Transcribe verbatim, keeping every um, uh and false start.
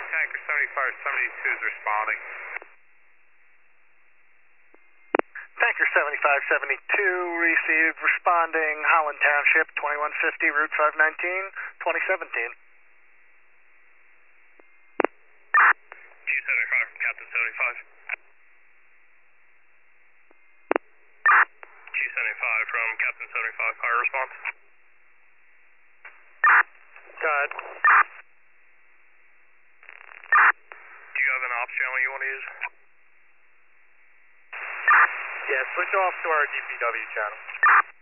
Tanker seventy-five seventy-two is responding. Tanker seventy-five seventy-two received, responding, Holland Township, twenty-one fifty, Route five nineteen, twenty seventeen. Q seventy-five from Captain seventy-five. Q seventy-five from Captain seventy-five, fire response. Go ahead. Do you have an ops channel you want to use? Yeah, switch off to our D P W channel.